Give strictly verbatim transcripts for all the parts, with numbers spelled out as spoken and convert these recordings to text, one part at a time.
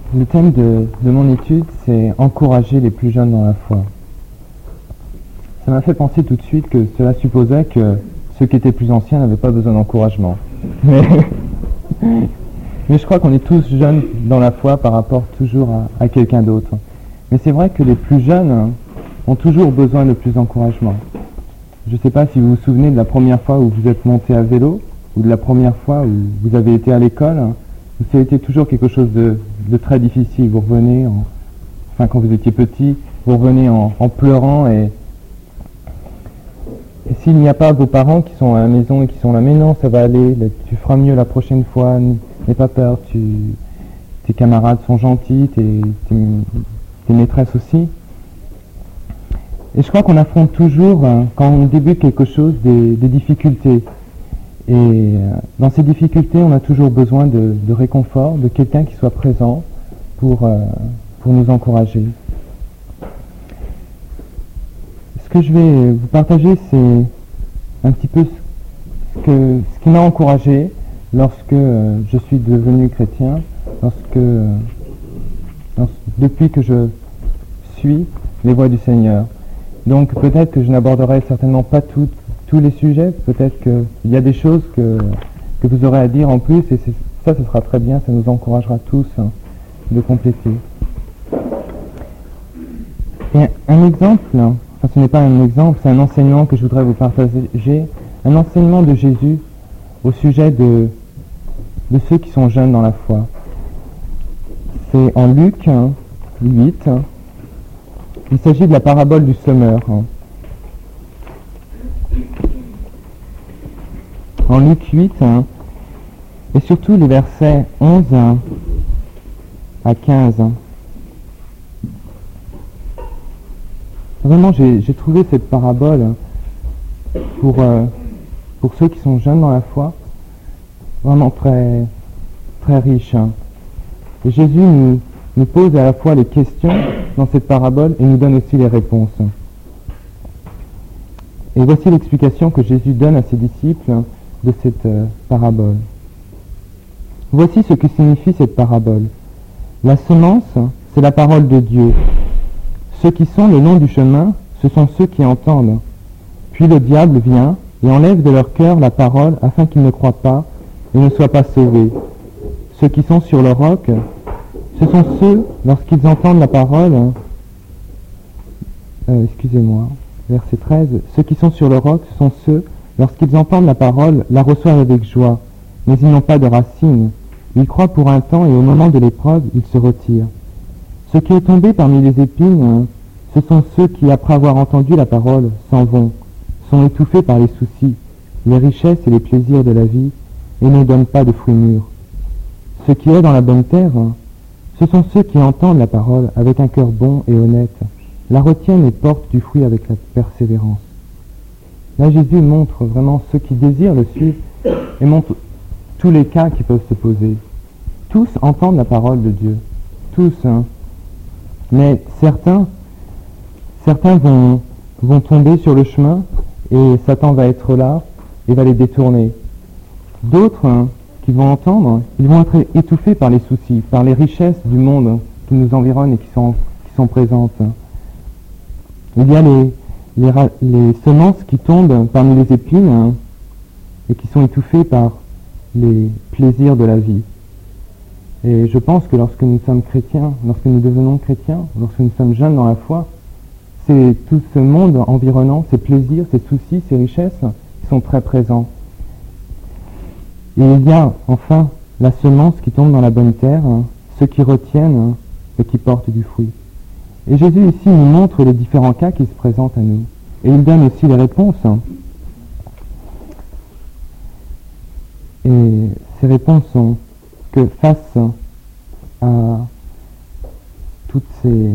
Le thème de, de mon étude, c'est encourager les plus jeunes dans la foi. Ça m'a fait penser tout de suite que cela supposait que ceux qui étaient plus anciens n'avaient pas besoin d'encouragement. Mais, mais je crois qu'on est tous jeunes dans la foi par rapport toujours à, à quelqu'un d'autre. Mais c'est vrai que les plus jeunes ont toujours besoin de plus d'encouragement. Je ne sais pas si vous vous souvenez de la première fois où vous êtes monté à vélo, ou de la première fois où vous avez été à l'école, où ça a été toujours quelque chose de, de très difficile. Vous revenez, en, enfin quand vous étiez petit, vous revenez en, en pleurant et, et s'il n'y a pas vos parents qui sont à la maison et qui sont là, mais non, ça va aller, tu feras mieux la prochaine fois, n'aie pas peur, tu, tes camarades sont gentils, tes, tes, tes maîtresses aussi. Et je crois qu'on affronte toujours, quand on débute quelque chose, des, des difficultés. Et dans ces difficultés, on a toujours besoin de, de réconfort, de quelqu'un qui soit présent pour, euh, pour nous encourager. Ce que je vais vous partager, c'est un petit peu ce, que, ce qui m'a encouragé lorsque euh, je suis devenu chrétien, lorsque, euh, lorsque, depuis que je suis les voies du Seigneur. Donc peut-être que je n'aborderai certainement pas toutes tous les sujets, peut-être qu'il y a des choses que, que vous aurez à dire en plus, et c'est, ça, ce sera très bien, ça nous encouragera tous hein, de compléter. Et un exemple, enfin ce n'est pas un exemple, c'est un enseignement que je voudrais vous partager, un enseignement de Jésus au sujet de, de ceux qui sont jeunes dans la foi. C'est en Luc hein, huit, hein, il s'agit de la parabole du semeur. Hein. En Luc huit, hein, et surtout les versets onze hein, à quinze. Hein. Vraiment, j'ai, j'ai trouvé cette parabole hein, pour, euh, pour ceux qui sont jeunes dans la foi, vraiment très, très riche. Hein. Et Jésus nous, nous pose à la fois les questions dans cette parabole et nous donne aussi les réponses. Et voici l'explication que Jésus donne à ses disciples hein, de cette euh, parabole. Voici ce que signifie cette parabole. La semence, c'est la parole de Dieu. Ceux qui sont le long du chemin, ce sont ceux qui entendent. Puis le diable vient et enlève de leur cœur la parole afin qu'ils ne croient pas et ne soient pas sauvés. Ceux qui sont sur le roc, ce sont ceux, lorsqu'ils entendent la parole, euh, excusez-moi, verset treize, ceux qui sont sur le roc, ce sont ceux, lorsqu'ils entendent la parole, la reçoivent avec joie, mais ils n'ont pas de racines. Ils croient pour un temps et au moment de l'épreuve, ils se retirent. Ce qui est tombé parmi les épines, ce sont ceux qui, après avoir entendu la parole, s'en vont, sont étouffés par les soucis, les richesses et les plaisirs de la vie, et ne donnent pas de fruits mûrs. Ce qui est dans la bonne terre, ce sont ceux qui entendent la parole avec un cœur bon et honnête, la retiennent et portent du fruit avec la persévérance. Là, Jésus montre vraiment ceux qui désirent le suivre et montre tous les cas qui peuvent se poser. Tous entendent la parole de Dieu. Tous. Hein. Mais certains, certains vont, vont tomber sur le chemin et Satan va être là et va les détourner. D'autres hein, qui vont entendre, ils vont être étouffés par les soucis, par les richesses du monde qui nous environnent et qui sont, qui sont présentes. Il y a les... Les, ra- les semences qui tombent parmi les épines hein, et qui sont étouffées par les plaisirs de la vie. Et je pense que lorsque nous sommes chrétiens, lorsque nous devenons chrétiens, lorsque nous sommes jeunes dans la foi, c'est tout ce monde environnant, ces plaisirs, ces soucis, ces richesses qui sont très présents. Et il y a enfin la semence qui tombe dans la bonne terre, hein, ceux qui retiennent hein, et qui portent du fruit. Et Jésus ici nous montre les différents cas qui se présentent à nous. Et il donne aussi les réponses. Et ces réponses sont que face à toutes ces,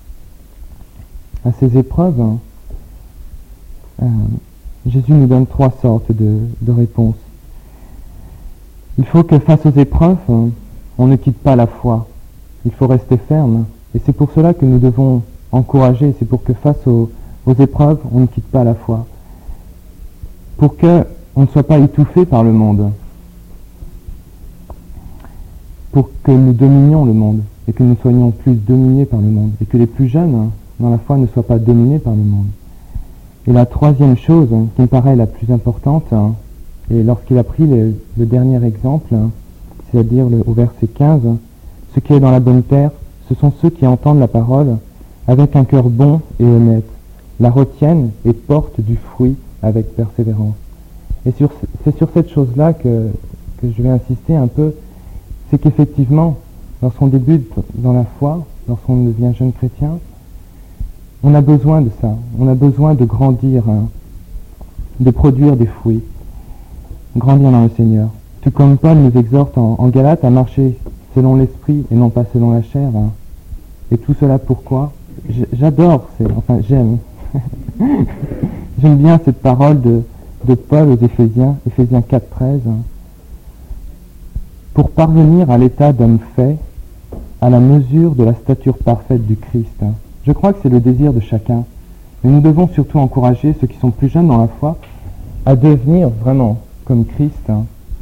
à ces épreuves, euh, Jésus nous donne trois sortes de, de réponses. Il faut que face aux épreuves, on ne quitte pas la foi. Il faut rester ferme. Et c'est pour cela que nous devons encourager, c'est pour que face aux, aux épreuves, on ne quitte pas la foi. Pour qu'on ne soit pas étouffé par le monde. Pour que nous dominions le monde. et que nous soyons plus dominés par le monde, et que les plus jeunes hein, dans la foi ne soient pas dominés par le monde. Et la troisième chose hein, qui me paraît la plus importante, hein, et lorsqu'il a pris le, le dernier exemple, hein, c'est-à-dire le, au verset quinze, hein, ce qui est dans la bonne terre, ce sont ceux qui entendent la parole avec un cœur bon et honnête, la retiennent et portent du fruit avec persévérance. Et sur, c'est sur cette chose-là que, que je vais insister un peu, c'est qu'effectivement, lorsqu'on débute dans la foi, lorsqu'on devient jeune chrétien, on a besoin de ça, on a besoin de grandir, hein, de produire des fruits, grandir dans le Seigneur. Tout comme Paul nous exhorte en, en Galates à marcher selon l'esprit et non pas selon la chair. Hein. Et tout cela pourquoi ? J'adore, c'est, enfin j'aime, j'aime bien cette parole de, de Paul aux Éphésiens, Éphésiens quatre, treize. Hein. Pour parvenir à l'état d'homme fait, à la mesure de la stature parfaite du Christ. Hein. Je crois que c'est le désir de chacun. Mais nous devons surtout encourager ceux qui sont plus jeunes dans la foi à devenir vraiment comme Christ. Hein.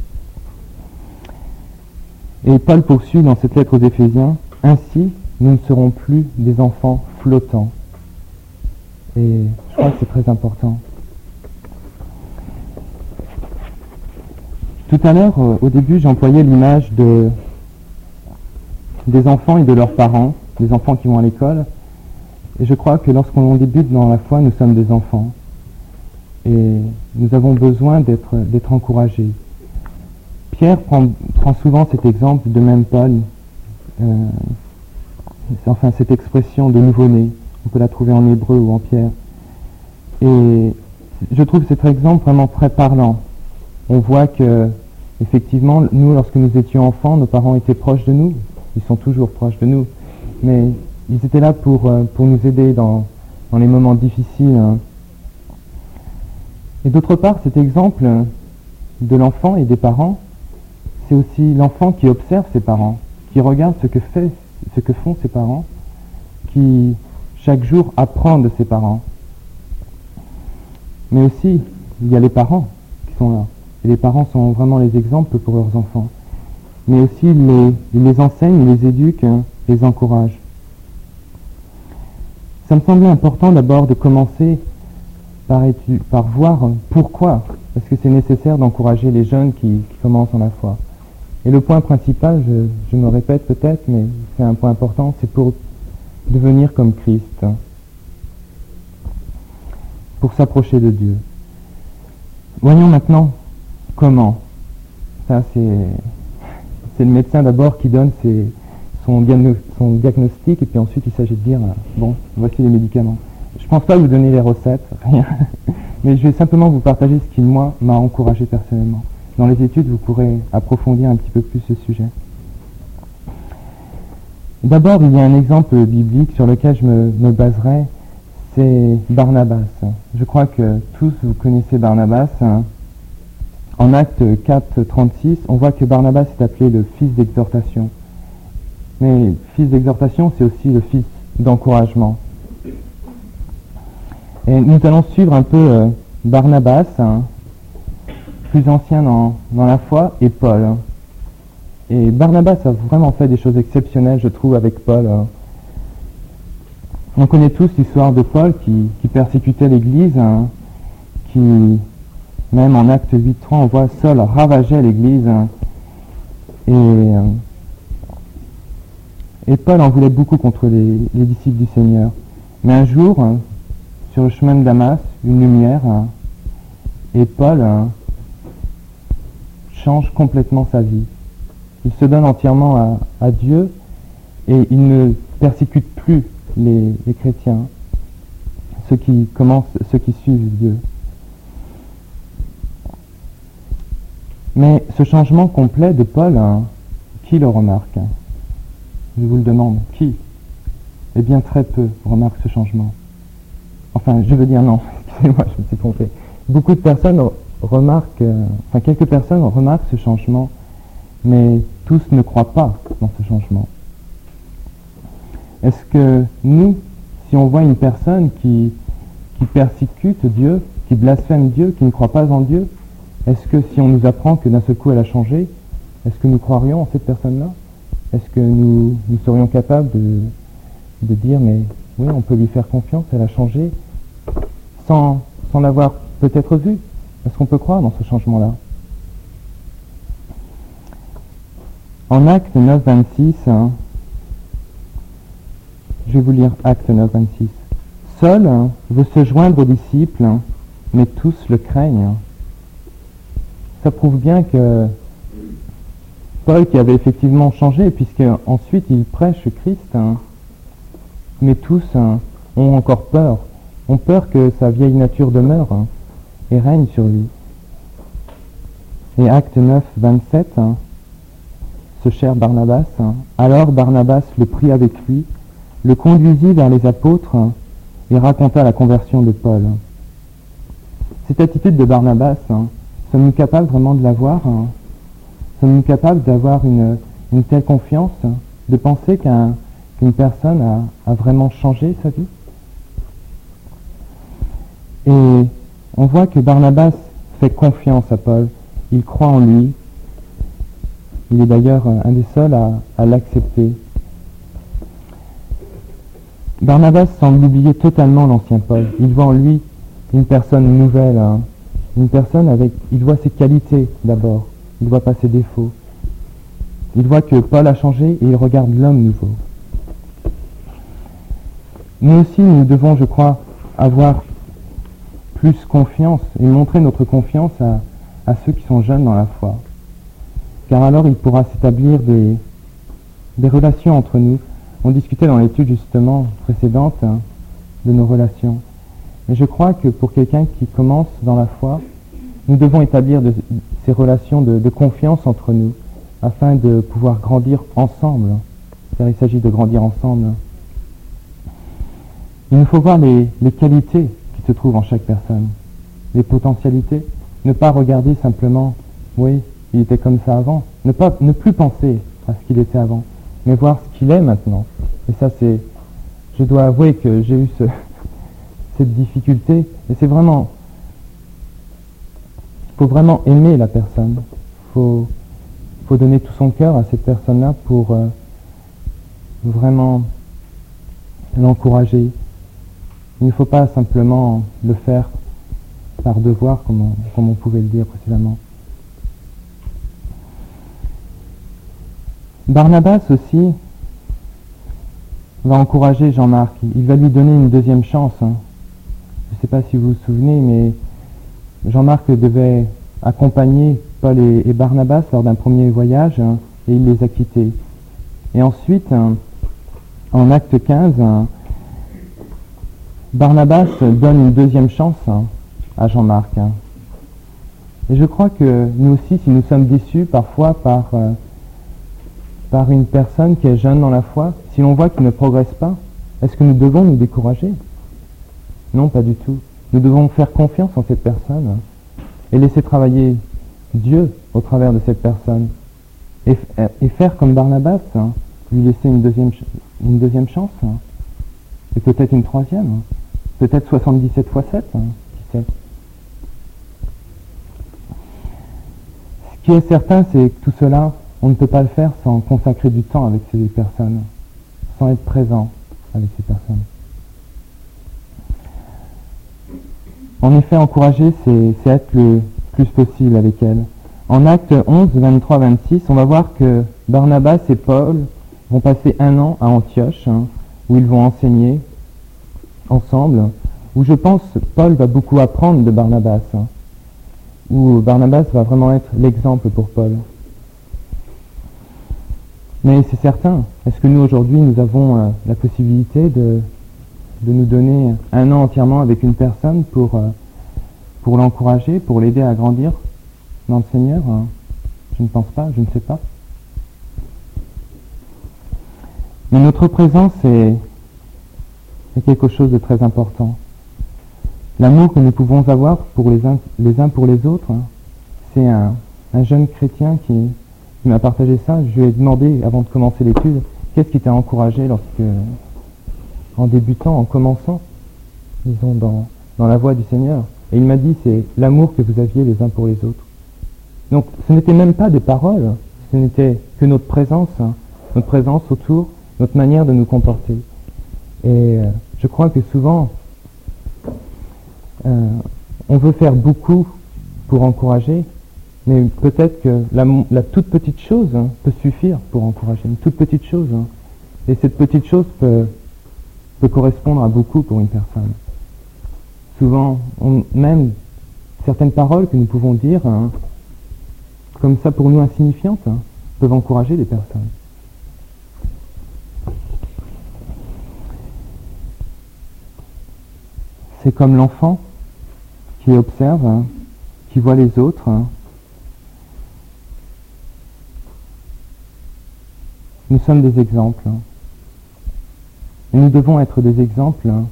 Et Paul poursuit dans cette lettre aux Éphésiens, « Ainsi, nous ne serons plus des enfants flottants. » Et je crois que c'est très important. Tout à l'heure, euh, au début, j'employais l'image de, des enfants et de leurs parents, des enfants qui vont à l'école. Et je crois que lorsqu'on débute dans la foi, nous sommes des enfants. Et nous avons besoin d'être, d'être encouragés. Pierre prend, prend souvent cet exemple de même Paul, euh, enfin cette expression de nouveau-né. On peut la trouver en hébreu ou en Pierre. Et je trouve cet exemple vraiment très parlant. On voit que, effectivement, nous, lorsque nous étions enfants, nos parents étaient proches de nous. Ils sont toujours proches de nous. Mais ils étaient là pour, pour nous aider dans, dans les moments difficiles. Hein. Et d'autre part, cet exemple de l'enfant et des parents, c'est aussi l'enfant qui observe ses parents, qui regarde ce que, fait, ce que font ses parents, qui chaque jour apprend de ses parents. Mais aussi, il y a les parents qui sont là. Et les parents sont vraiment les exemples pour leurs enfants. Mais aussi, ils les, ils les enseignent, ils les éduquent, hein, les encouragent. Ça me semblait important d'abord de commencer par, étu- par voir pourquoi est-ce que c'est nécessaire d'encourager les jeunes qui, qui commencent en la foi. Et le point principal, je, je me répète peut-être, mais c'est un point important, c'est pour devenir comme Christ, pour s'approcher de Dieu. Voyons maintenant comment. Ça, c'est, c'est le médecin d'abord qui donne ses, son, diagno- son diagnostic, et puis ensuite il s'agit de dire, bon, voici les médicaments. Je ne pense pas vous donner les recettes, rien, mais je vais simplement vous partager ce qui, moi, m'a encouragé personnellement. Dans les études, vous pourrez approfondir un petit peu plus ce sujet. D'abord, il y a un exemple biblique sur lequel je me, me baserai, c'est Barnabas. Je crois que tous vous connaissez Barnabas. En Actes quatre, trente-six, on voit que Barnabas est appelé le fils d'exhortation. Mais fils d'exhortation, c'est aussi le fils d'encouragement. Et nous allons suivre un peu euh, Barnabas, hein, plus ancien dans, dans la foi, et Paul. Hein. Et Barnabas a vraiment fait des choses exceptionnelles, je trouve, avec Paul. Hein. On connaît tous l'histoire de Paul qui, qui persécutait l'Église, hein, qui, même en Acte huit, trois, on voit Saul ravageait l'Église. Hein, et, euh, et Paul en voulait beaucoup contre les, les disciples du Seigneur. Mais un jour, hein, sur le chemin de Damas, une lumière, hein, et Paul hein, change complètement sa vie. Il se donne entièrement à, à Dieu et il ne persécute plus les, les chrétiens, ceux qui commencent, ceux qui suivent Dieu. Mais ce changement complet de Paul, hein, qui le remarque? Je vous le demande, qui? Eh bien, très peu remarquent ce changement. Enfin, je veux dire non, excusez-moi, je me suis trompé. Beaucoup de personnes remarquent, euh, enfin quelques personnes remarquent ce changement, mais tous ne croient pas dans ce changement. Est-ce que nous, si on voit une personne qui, qui persécute Dieu, qui blasphème Dieu, qui ne croit pas en Dieu, est-ce que si on nous apprend que d'un seul coup elle a changé, est-ce que nous croirions en cette personne-là? est-ce que nous, nous serions capables de, de dire, mais oui, on peut lui faire confiance, elle a changé, sans, sans l'avoir peut-être vu? Est-ce qu'on peut croire dans ce changement-là? En Acte neuf, vingt-six, hein, je vais vous lire Acte neuf, vingt-six. Seul hein, veut se joindre aux disciples, hein, mais tous le craignent. Ça prouve bien que Paul, qui avait effectivement changé, puisque ensuite il prêche Christ, hein, mais tous hein, ont encore peur, ont peur que sa vieille nature demeure hein, et règne sur lui. Et Acte neuf, vingt-sept, hein, ce cher Barnabas, hein, alors Barnabas le prit avec lui, le conduisit vers les apôtres hein, et raconta la conversion de Paul. Cette attitude de Barnabas, hein, sommes-nous capables vraiment de la voir hein? Sommes-nous capables d'avoir une, une telle confiance, hein, de penser qu'un, qu'une personne a, a vraiment changé sa vie? Et on voit que Barnabas fait confiance à Paul, il croit en lui, il est d'ailleurs un des seuls à, à l'accepter. Barnabas semble oublier totalement l'ancien Paul, il voit en lui une personne nouvelle, hein, une personne avec, il voit ses qualités d'abord, il ne voit pas ses défauts. Il voit que Paul a changé et il regarde l'homme nouveau. Nous aussi, nous devons, je crois, avoir plus confiance et montrer notre confiance à, à ceux qui sont jeunes dans la foi. Car alors il pourra s'établir des, des relations entre nous. On discutait dans l'étude justement précédente hein, de nos relations. Mais je crois que pour quelqu'un qui commence dans la foi, nous devons établir de, ces relations de, de confiance entre nous, afin de pouvoir grandir ensemble. Car il s'agit de grandir ensemble. Il nous faut voir les, les qualités qui se trouvent en chaque personne, les potentialités. Ne pas regarder simplement, oui, il était comme ça avant. Ne, pas, ne plus penser à ce qu'il était avant, mais voir ce qu'il est maintenant. Et ça, c'est... Je dois avouer que j'ai eu ce, cette difficulté, et c'est vraiment... Il faut vraiment aimer la personne. Il faut, faut donner tout son cœur à cette personne-là pour euh, vraiment l'encourager. Il ne faut pas simplement le faire par devoir, comme on, comme on pouvait le dire précédemment. Barnabas aussi va encourager Jean-Marc. Il va lui donner une deuxième chance. Hein. Je ne sais pas si vous vous souvenez, mais Jean-Marc devait accompagner Paul et, et Barnabas lors d'un premier voyage hein, et il les a quittés. Et ensuite, hein, en acte quinze, hein, Barnabas donne une deuxième chance hein, à Jean-Marc. Hein. Et je crois que nous aussi, si nous sommes déçus parfois par, euh, par une personne qui est jeune dans la foi, si l'on voit qu'il ne progresse pas, est-ce que nous devons nous décourager? Non, pas du tout. Nous devons faire confiance en cette personne hein, et laisser travailler Dieu au travers de cette personne. Et, et faire comme Barnabas, hein, lui laisser une deuxième, une deuxième chance, hein, et peut-être une troisième, hein, peut-être soixante-dix-sept fois sept, hein, qui sait. Ce qui est certain, c'est que tout cela, on ne peut pas le faire sans consacrer du temps avec ces personnes, sans être présent avec ces personnes. En effet, encourager, c'est, c'est être le plus possible avec elles. En acte onze, vingt-trois, vingt-six, on va voir que Barnabas et Paul vont passer un an à Antioche, hein, où ils vont enseigner ensemble, où je pense Paul va beaucoup apprendre de Barnabas, hein, où Barnabas va vraiment être l'exemple pour Paul. Mais c'est certain, est-ce que nous aujourd'hui nous avons euh, la possibilité de, de nous donner un an entièrement avec une personne pour, euh, pour l'encourager, pour l'aider à grandir dans le Seigneur? hein? Je ne pense pas, je ne sais pas. Mais notre présence est, est quelque chose de très important. L'amour que nous pouvons avoir pour les uns, les uns pour les autres, hein, c'est un, un jeune chrétien qui, qui m'a partagé ça. Je lui ai demandé, avant de commencer l'étude, qu'est-ce qui t'a encouragé lorsque, en débutant, en commençant, disons, dans, dans la voie du Seigneur. Et il m'a dit, c'est l'amour que vous aviez les uns pour les autres. Donc, ce n'était même pas des paroles, ce n'était que notre présence, hein, notre présence autour, notre manière de nous comporter. Et euh, je crois que souvent, euh, on veut faire beaucoup pour encourager, mais peut-être que la, la toute petite chose hein, peut suffire pour encourager, une toute petite chose. Hein. Et cette petite chose peut, peut correspondre à beaucoup pour une personne. Souvent, on, même certaines paroles que nous pouvons dire, hein, comme ça pour nous insignifiantes, hein, peuvent encourager des personnes. C'est comme l'enfant qui observe, hein, qui voit les autres. Hein. Nous sommes des exemples. Hein. Et nous devons être des exemples, hein,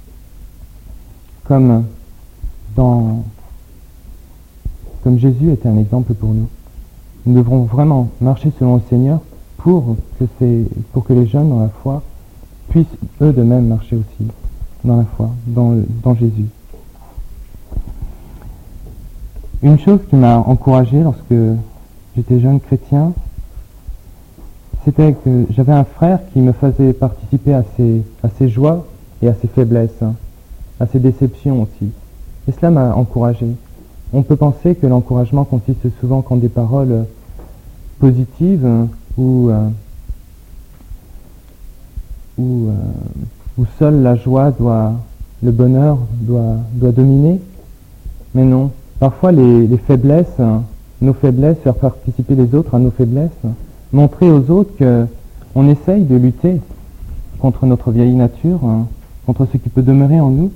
comme, dans, comme Jésus était un exemple pour nous. Nous devrons vraiment marcher selon le Seigneur pour que, ces, pour que les jeunes dans la foi puissent eux de même marcher aussi dans la foi, dans, dans Jésus. Une chose qui m'a encouragé lorsque j'étais jeune chrétien, c'était que j'avais un frère qui me faisait participer à ses, à ses joies et à ses faiblesses, hein, à ses déceptions aussi. Et cela m'a encouragé. On peut penser que l'encouragement consiste souvent qu'en des paroles positives hein, où, euh, où, euh, où seule la joie doit, le bonheur doit, doit dominer. Mais non, parfois les, les faiblesses, hein, nos faiblesses, faire participer les autres à nos faiblesses, montrer aux autres qu'on essaye de lutter contre notre vieille nature, hein, contre ce qui peut demeurer en nous.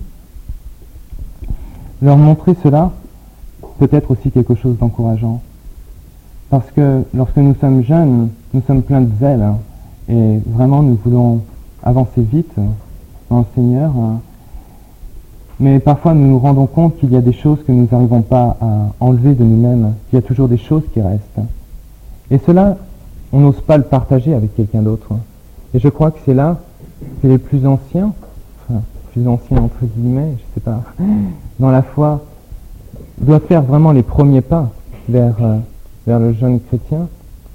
Leur montrer cela peut être aussi quelque chose d'encourageant. Parce que lorsque nous sommes jeunes, nous sommes pleins de zèle, hein, et vraiment nous voulons avancer vite dans le Seigneur. Hein. Mais parfois nous nous rendons compte qu'il y a des choses que nous n'arrivons pas à enlever de nous-mêmes, qu'il y a toujours des choses qui restent. Et cela, on n'ose pas le partager avec quelqu'un d'autre. Et je crois que c'est là que les plus anciens, enfin, plus anciens entre guillemets, je sais pas, dans la foi, doivent faire vraiment les premiers pas vers, euh, vers le jeune chrétien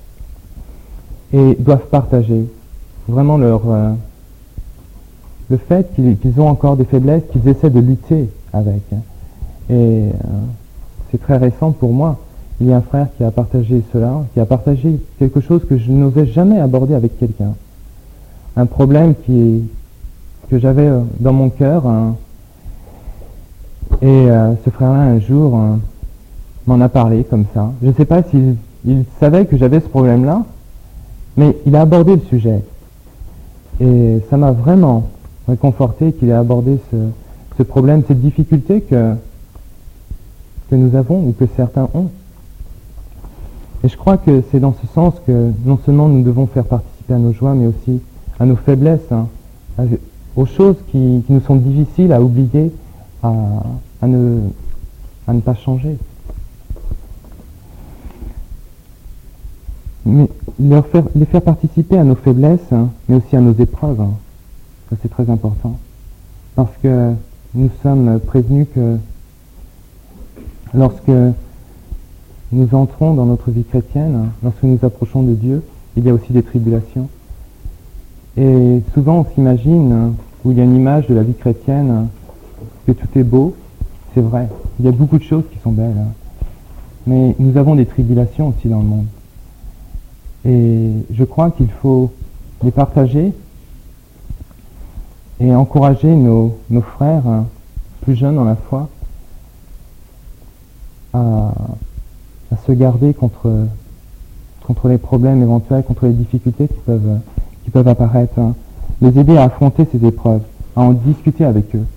et doivent partager vraiment leur, euh, le fait qu'ils, qu'ils ont encore des faiblesses, qu'ils essaient de lutter avec. Et euh, c'est très récent pour moi. Il y a un frère qui a partagé cela, qui a partagé quelque chose que je n'osais jamais aborder avec quelqu'un. Un problème qui, que j'avais dans mon cœur. Hein. Et euh, ce frère-là, un jour, hein, m'en a parlé comme ça. Je ne sais pas s'il il savait que j'avais ce problème-là, mais il a abordé le sujet. Et ça m'a vraiment réconforté qu'il ait abordé ce, ce problème, cette difficulté que, que nous avons ou que certains ont. Et je crois que c'est dans ce sens que non seulement nous devons faire participer à nos joies, mais aussi à nos faiblesses, hein, à, aux choses qui, qui nous sont difficiles à oublier, à, à, ne, à ne pas changer. Mais leur faire, les faire participer à nos faiblesses, hein, mais aussi à nos épreuves, hein, ça c'est très important. Parce que nous sommes prévenus que lorsque nous entrons dans notre vie chrétienne, lorsque nous approchons de Dieu, il y a aussi des tribulations. Et souvent on s'imagine, où il y a une image de la vie chrétienne, que tout est beau, c'est vrai, il y a beaucoup de choses qui sont belles. Mais nous avons des tribulations aussi dans le monde. Et je crois qu'il faut les partager et encourager nos, nos frères plus jeunes dans la foi à à se garder contre, contre les problèmes éventuels, contre les difficultés qui peuvent, qui peuvent apparaître. Hein. Les aider à affronter ces épreuves, à en discuter avec eux.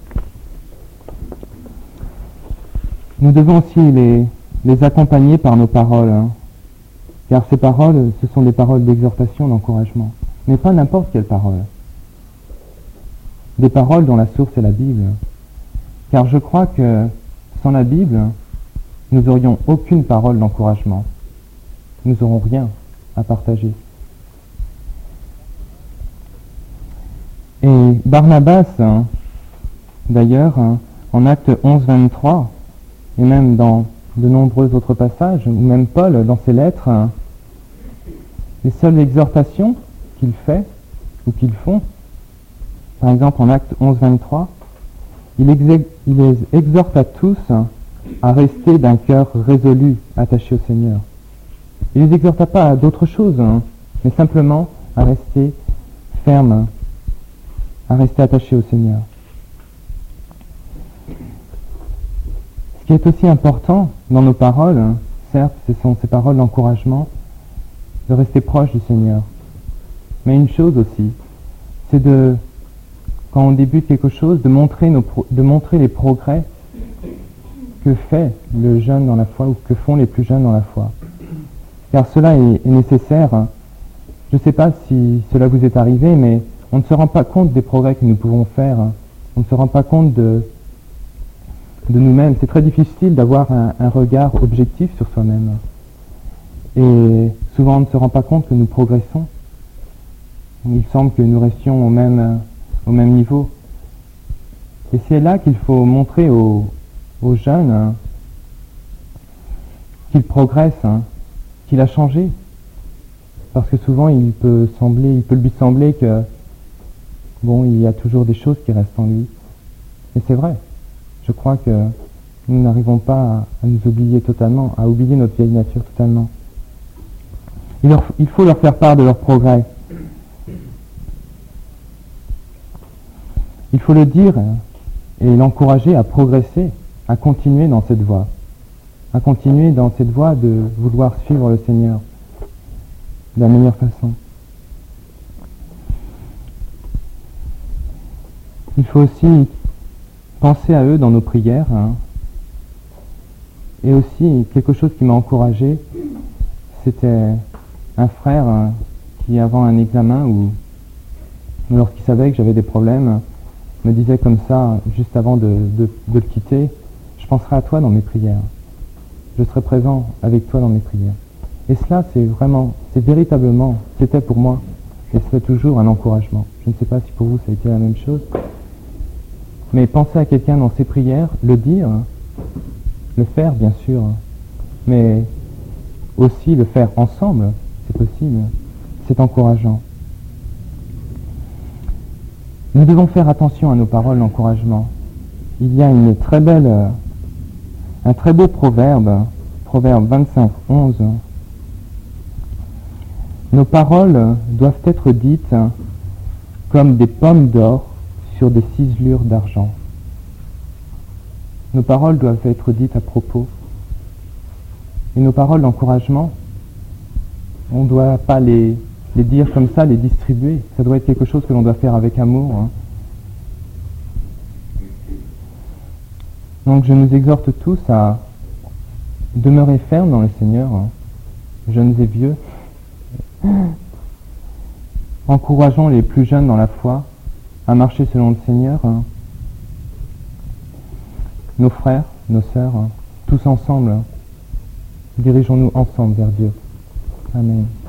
Nous devons aussi les, les accompagner par nos paroles, hein, car ces paroles, ce sont des paroles d'exhortation, d'encouragement, mais pas n'importe quelle parole. Des paroles dont la source est la Bible. Car je crois que sans la Bible, nous n'aurions aucune parole d'encouragement. Nous n'aurons rien à partager. Et Barnabas, hein, d'ailleurs, hein, en Acte onze, vingt-trois, et même dans de nombreux autres passages, ou même Paul dans ses lettres, hein, les seules exhortations qu'il fait ou qu'ils font. Par exemple, en Acte onze, vingt-trois, il, exé- il les exhorte à tous à rester d'un cœur résolu, attaché au Seigneur. Il ne les exhorta pas à d'autres choses, hein, mais simplement à rester ferme, à rester attaché au Seigneur. Ce qui est aussi important dans nos paroles, hein, certes, ce sont ces paroles d'encouragement, de rester proche du Seigneur. Mais une chose aussi, c'est de, quand on débute quelque chose, de montrer, nos pro- de montrer les progrès que fait le jeune dans la foi ou que font les plus jeunes dans la foi. Car cela est, est nécessaire. Je ne sais pas si cela vous est arrivé, mais on ne se rend pas compte des progrès que nous pouvons faire. On ne se rend pas compte de, de nous-mêmes. C'est très difficile d'avoir un, un regard objectif sur soi-même. Et souvent on ne se rend pas compte que nous progressons. Il semble que nous restions au même, au même niveau. Et c'est là qu'il faut montrer aux, aux jeunes hein, qu'il progresse, hein, qu'il a changé. Parce que souvent il peut sembler, il peut lui sembler que bon, il y a toujours des choses qui restent en lui. Et c'est vrai. Je crois que nous n'arrivons pas à, à nous oublier totalement, à oublier notre vieille nature totalement. Il, leur, il faut leur faire part de leur progrès. Il faut le dire et l'encourager à progresser, à continuer dans cette voie, à continuer dans cette voie de vouloir suivre le Seigneur de la meilleure façon. Il faut aussi penser à eux dans nos prières. Hein. Et aussi, quelque chose qui m'a encouragé, c'était un frère hein, qui, avant un examen, ou lorsqu'il savait que j'avais des problèmes, me disait comme ça, juste avant de, de, de le quitter, je penserai à toi dans mes prières. Je serai présent avec toi dans mes prières. Et cela, c'est vraiment, c'est véritablement, c'était pour moi, et c'est toujours un encouragement. Je ne sais pas si pour vous ça a été la même chose. Mais penser à quelqu'un dans ses prières, le dire, le faire bien sûr, mais aussi le faire ensemble, c'est possible, c'est encourageant. Nous devons faire attention à nos paroles d'encouragement. Il y a une très belle, un très beau proverbe, proverbe vingt-cinq, onze. Nos paroles doivent être dites comme des pommes d'or sur des ciselures d'argent. Nos paroles doivent être dites à propos. Et nos paroles d'encouragement, on ne doit pas les, les dire comme ça, les distribuer. Ça doit être quelque chose que l'on doit faire avec amour. Hein. Donc je nous exhorte tous à demeurer fermes dans le Seigneur, hein, jeunes et vieux. Encourageons les plus jeunes dans la foi à marcher selon le Seigneur. Hein. Nos frères, nos sœurs, hein, tous ensemble, hein, dirigeons-nous ensemble vers Dieu. Amen.